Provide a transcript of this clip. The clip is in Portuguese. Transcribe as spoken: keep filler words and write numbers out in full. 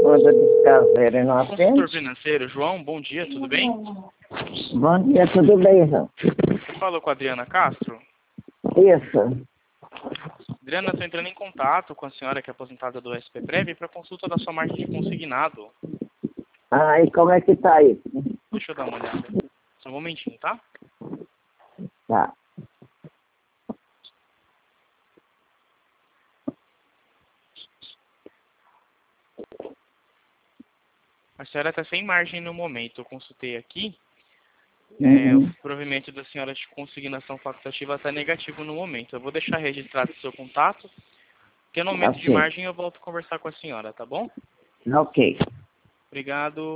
Quando descaseira e não Consultor atende. financeiro, João, bom dia, tudo bem? Bom dia, tudo bem, João? Você falou com a Adriana Castro? Isso. Adriana, estou entrando em contato com a senhora que é aposentada do S P Prev para consulta da sua margem de consignado. Ah, e como é que tá isso? Deixa eu dar uma olhada. Só um momentinho, tá? Tá. A senhora está sem margem no momento. Eu consultei aqui. É, Uhum. o provimento da senhora de consignação facultativa está negativo no momento. Eu vou deixar registrado o seu contato, porque no momento de Ok. margem eu volto a conversar com a senhora, tá bom? Ok. Obrigado.